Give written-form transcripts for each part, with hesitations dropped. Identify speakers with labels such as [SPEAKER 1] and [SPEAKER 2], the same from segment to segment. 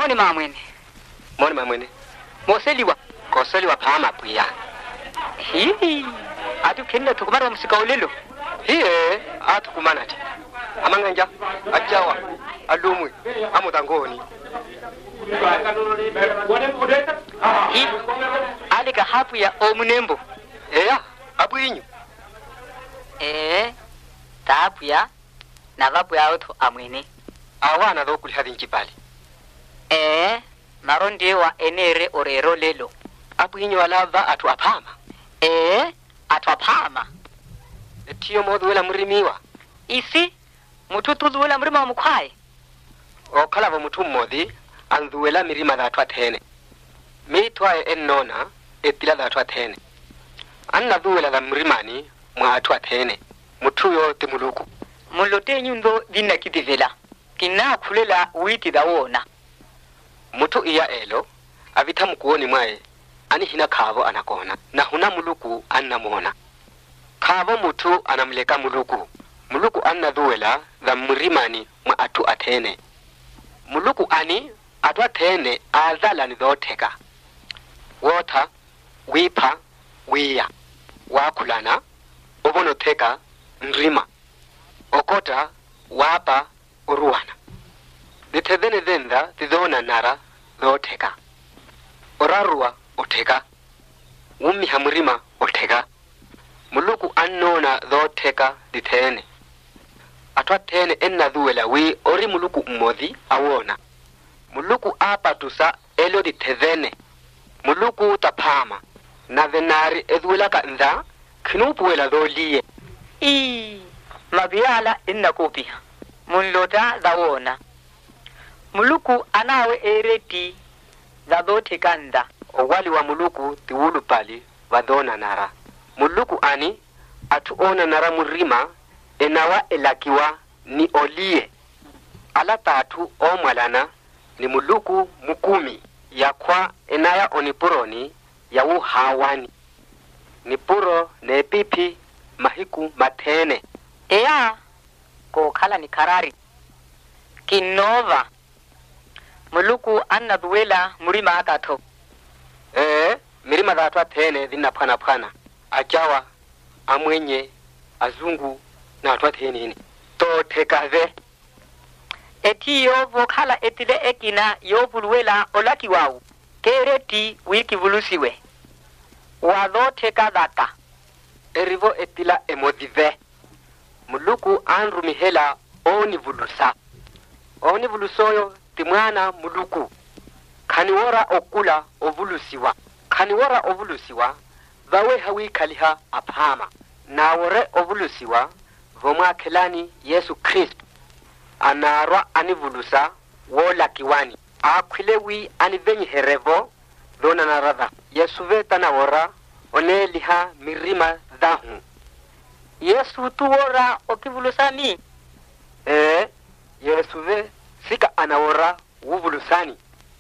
[SPEAKER 1] Moni mamwene. Moseliwa. Koseliwa pama pia. Hihi. Atu kenda tukumara musika ulilo. Hiye atu kumanati. Amanganja ajawa alumwe amutangoni. Alika hapu ya omunembo. Abu inyu. Tapu ya navapu ya oto amwene. Awana dhokuli hathi nchipali. Marondi wa enere orero lelo. Abu inyu alava atu apama. Atu apama. Etiyo modu wela murimiwa. Isi mututu wela murima wa mukwae. Okalava mutu modhi andhuwela mirima dha atwa tene. Mitwae ennona etila dha atwa tene. Anna dhuwela dha murimani mwa atwa tene. Mutu yote muluku. Mulote nyundo dina kitivela. Kina kulela witi dha wona. Mutu iya elo avita mkuoni mwae ani hina kavo anakona. Na huna muluku anna mona. Kavo mutu anamleka muluku. Muluku anna dhuwela dha murimani mwa atu atene. Muluku ani atwa tene azala ni dhoteka. Wota, wipa, wiya. Wakulana, obono teka, nrima. Okota, wapa, uruwana. Ditedhene dhenda, dhidhona nara, dhoteka. Orarua, oteka. Umi hamurima, oteka. Muluku annona dhoteka, ditene. Atwa tene enna dhuwela wi ori muluku umodhi awona. Muluku apa tusa elo ditedhene. Muluku tapama. Na venari edhuwela ka ndha kinupu wela dholiye. Mabiyala inna kupia. Munlota dhawona. Muluku anawe ereti dhadhote kanda. Owali wa muluku tiwulu pali vadhona nara. Muluku ani atuona nara murima enawa elakiwa ni olie. Ala tatu omwalana ni muluku mukumi ya kwa enaya onipuroni ya uhawani. Nipuro nepipi mahiku matene. Kukala ni karari. Kinova. Muluku anna dhuwela murima akato. Mirima dha atwa tene dhina pana. Ajawa, amwenye, azungu na atwa tene hini. Totekaze. Eti yovo kala etile ekina yovuluwela olaki wau. Kereti wiki vulusiwe. Wadhoteka dhaka. Erivo etila emodhive. Muluku anrumihela oni vulusa. Oni vulusoyo timwana muluku. Kaniwora okula ovulusiwa. Kaniwora ovulusiwa vawe hawi kaliha apama. Na wore ovulusiwa vomwa kelani Yesu Kristo. Anarwa anivulusa wola kiwani. Akwilewi anivenyi herevo dhona naradha. Yesu veta na wora oneliha mirima dhahu. Yesu tuwora okivulusani. Yesu ve sika anawora uvulusani.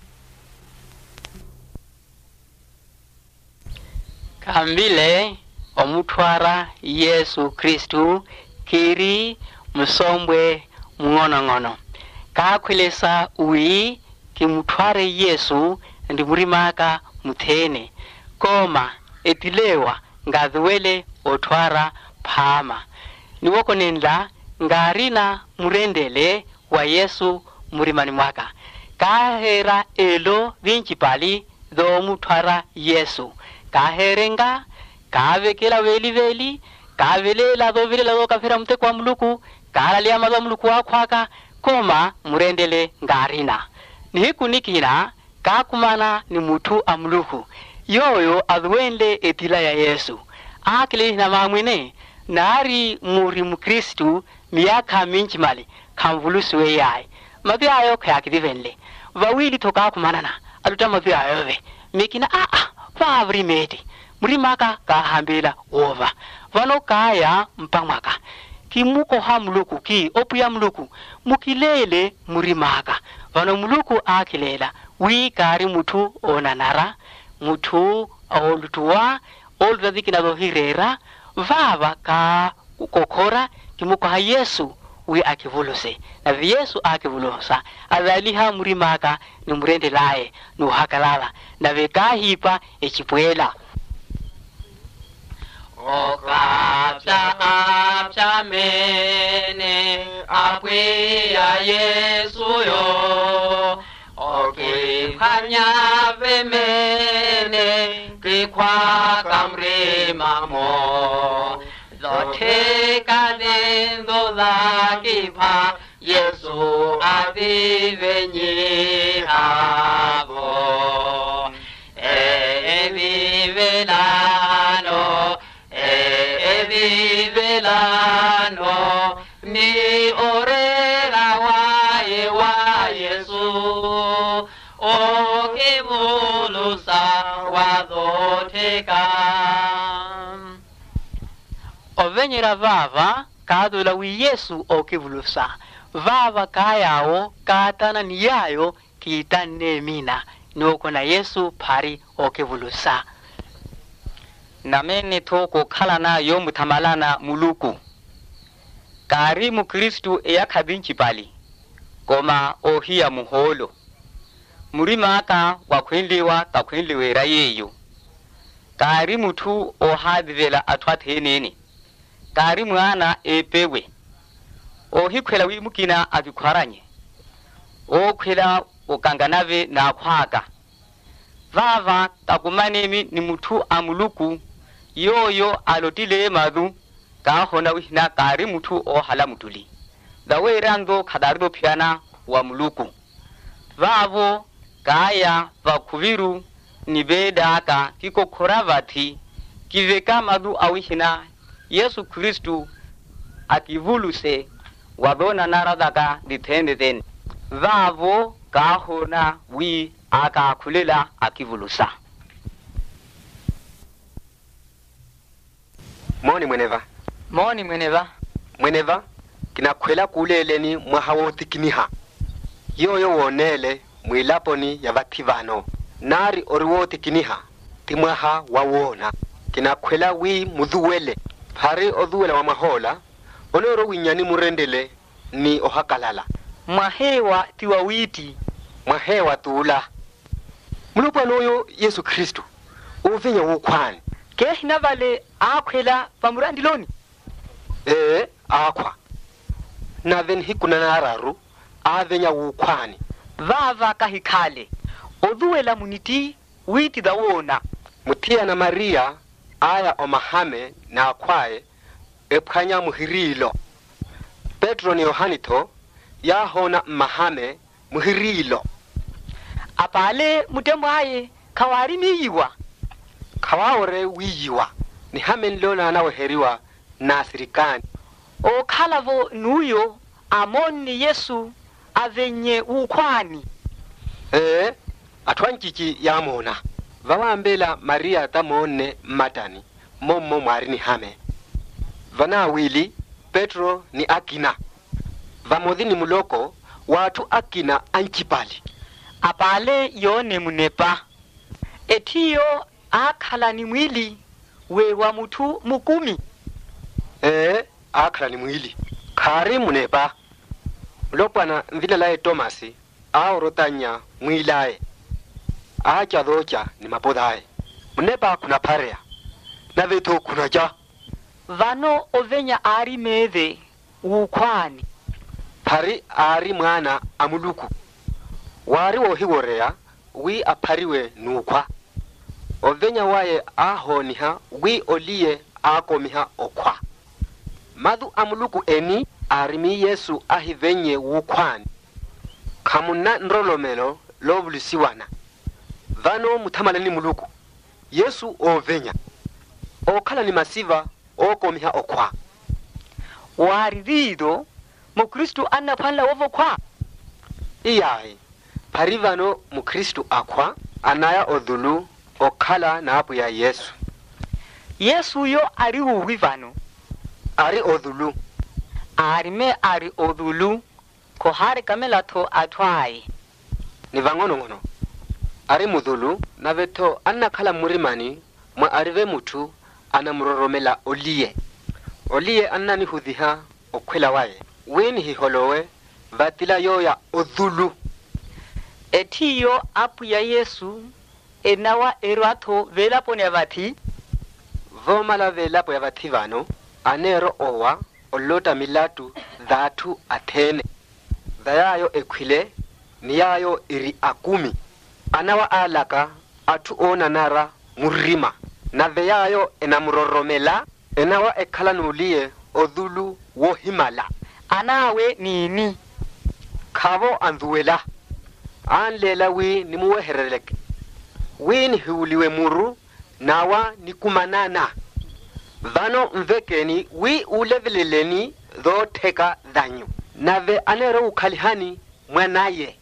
[SPEAKER 2] Kambile omutwara Yesu Kristu kiri musombwe ngono. Kakwelesa ui kimutware Yesu ndi murimaka muthene. Koma etilewa ngadhuwele otwara phama. Niwoko nenda ngarina murendele wa Yesu murimani mwaka. Kahera elo vinchipali dho mutwara Yesu. Kaherenga, kavekela veli, kavelela dho kafira mte kwa muluku, kalalia madho muluku wakwaka, koma murendele ngarina. Nihiku nikina, kakumana ni mutu amuluku. Yoyo adhuwende etila ya Yesu. Akili na mamwene, nari muri mukristu miyaka minchimali, kamvulusuwe yai. Madhi ayo kaya kidivenle. Vawili toka kumanana, aluta madhi ayo ve. Mikina Favri meti. Murimaka kahambela ova. Vano kaya mpamaka. Kimuko hamluku ki opu ya mluku. Mukilele murimaka. Vano mluku akilela. Wikari mutu onanara. Mutu olutua. Oludadhiki na dohirera. Vava ka ukokora. Kimuko ha Yesu. wi akivuluse na Yesu akivulusa azaliha murimaka ni murende lae no hakalala na vekahipa echipwela
[SPEAKER 3] Okapta mene apwe ya Yesu yo okifanya vemene kikwa kamre mamo zote kadendo za kipa Yesu avivenye havo evivelano evivelano ni orera wae wa Yesu okivulusa wadhoteka
[SPEAKER 2] ovenyera vava kadula wi Yesu okivulusa vava kayao katana niyayo kitane mina nuko na Yesu pari okivulusa
[SPEAKER 1] namene thoko khalana yo muthamalana muluku kari mu Kristu eyakhabinchi pali koma ohiya muholo murimaka wakhwenliwa takhwenliwera yeyo kari muthu ohadivela athwathenene kari mwana epewe ohikhwela wimukina avikhwaranye okhwela okanganave na khwaka vava takumanemi ni muthu amuluku yoyo alotile madu kahona wihna kari muthu ohala mutuli dawerando khadarido phiana wa muluku vavo kaya vakhuviru nibedaka kikokhoravati kiveka madu awihina Yesu Kristu akivuluse wabona naradaka dithendeten vavo kahona wi akakhulela akivulusa
[SPEAKER 4] Moni mweneva kinakhwela kuleleni mwahawoti kiniha yoyo wonele mwilaponi ya vathivano nari oriwoti kiniha timwaha wawona kinakhwela wi mudhuwele phari odhuwela wa mahola onoro winyani murendele ni ohakalala
[SPEAKER 2] mwahewa tiwawiti
[SPEAKER 4] mwahewa tula mulupanoyo Yesu Kristu uvenya wukhwani
[SPEAKER 2] kehina vale akhwela pamurandiloni
[SPEAKER 4] akhwa naven hikuna nararu avenya wukhwani
[SPEAKER 2] vava kahikhale odhuwela muniti witi dawona
[SPEAKER 4] mutia na Maria aya omahame na akhwae ephanya muhirilo Petro ni Yohanito yahona mahame muhirilo
[SPEAKER 2] apale mutemwaye kawarimiyiwa
[SPEAKER 4] kawaore wiyiwa ni hame nlona nawe heriwa na sirikani
[SPEAKER 2] okhalavo nuyo amoni Yesu avenye ukhwani
[SPEAKER 4] atwanchichi yamona vawambela Maria tamone matani mommo mwari ni hame vana wili Petro ni akina vamodhi ni muloko watu akina anchipali
[SPEAKER 2] apale yone munepa etiyo akhala ni mwili we wa muthu mukumi
[SPEAKER 4] akhala ni mwili khari munepa mulopwana mvilalaye Thomas aorotanya mwilaye acha dhocha ni mapodhaye munepa kuna parea na veto kuna ja
[SPEAKER 2] vano ovenya ari meve ukhwani
[SPEAKER 4] phari ari mwana amuluku wari wohiworea wi aphariwe nukhwa ovenya waye ahoniha wi oliye akomiha okhwa madu amuluku eni arimi Yesu ahivenye wukhwani khamuna nrolomelo lovulisiwana vano muthamalani muluku Yesu ovenya okhala ni masiva okomiha okhwa
[SPEAKER 2] waridido mukristu anaphanla wovokhwa
[SPEAKER 4] iyayi phari vano mukristu akhwa anaya odhulu okhala na apu ya Yesu
[SPEAKER 2] yo ari huwi vano
[SPEAKER 4] ari odhulu
[SPEAKER 2] arime ari odhulu kohari kamelatho athwaye
[SPEAKER 4] ni vangono ari mudhulu na veto anakhala murimani mwa arive muthu anamuroromela oliye annani hudhiha okhwela waye wini hiholowe vatila yoya odhulu.
[SPEAKER 1] Etiyo apu ya Yesu enawa erwato velapone avati
[SPEAKER 4] Vomala velapo ya vati vano anero owa olota milatu dhatu Athene. Dhayayo ekwile niyayo iri 10. Anawa alaka atu ona nara murima. Na dhayayo enamuroromela enawa ekhala nulie odhulu wohimala.
[SPEAKER 1] anawe nini
[SPEAKER 4] Khavo andhuela. Anlela wi nimuwehereleke. Wini hiuliwe muru nawa nikumanana. Vano mvekeni wi uleveleleni dho teka dhanyu. Nave anero ukhalihani mwanaye.